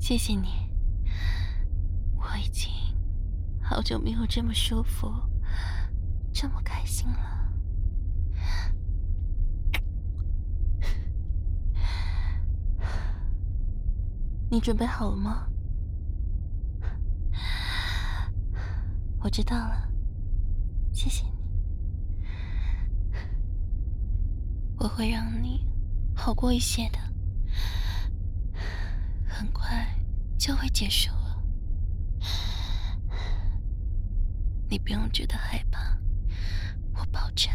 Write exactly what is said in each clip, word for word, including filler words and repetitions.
谢谢你，我已经好久没有这么舒服，这么开心了。你准备好了吗？我知道了，谢谢你。我会让你好过一些的，很快就会结束了。你不用觉得害怕，我保证。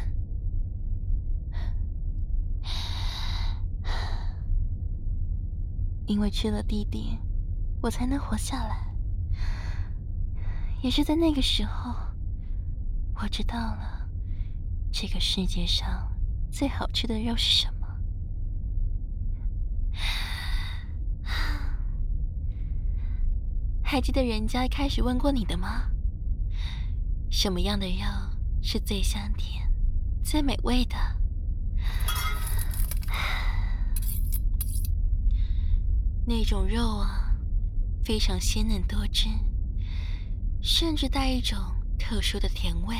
因为吃了弟弟，我才能活下来。也是在那个时候，我知道了这个世界上最好吃的肉是什么。还记得人家一开始问过你的吗？什么样的肉是最香甜、最美味的？那种肉啊，非常鲜嫩多汁，甚至带一种特殊的甜味。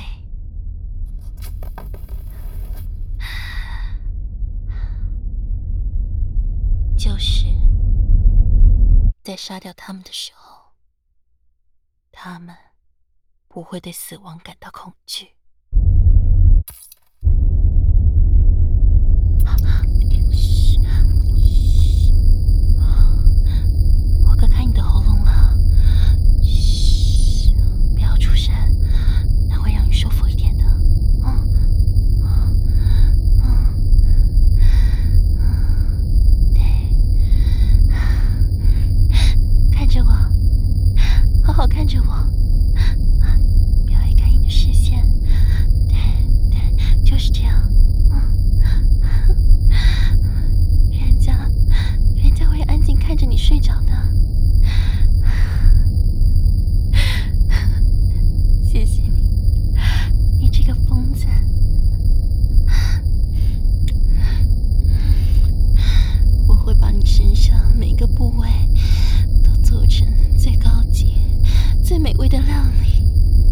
就是在杀掉他们的时候，他们不会对死亡感到恐惧。嘘，嘘，我割开你的喉咙了。嘘，不要出声，那会让你舒服一点的。嗯，嗯，嗯，对，看着我，好好看着我，不要离开你的视线。对，对，就是这样。人家，人家会安静看着你睡着的。谢谢你，你这个疯子。我会把你身上每个部位都做成最高级、最美味的料理。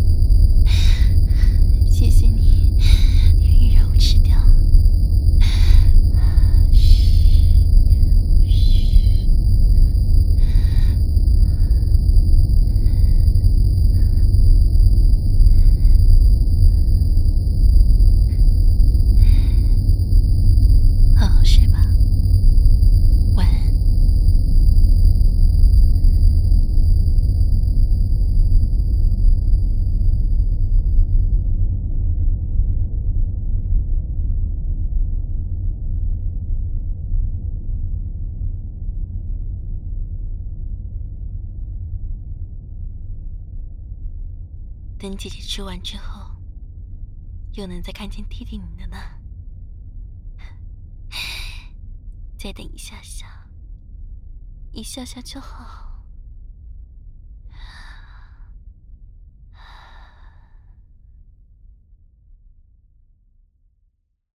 谢谢你，愿意让我吃掉。好好睡吧，晚安。等姐姐吃完之后，又能再看见弟弟你了呢。再等一下下，一下下就好。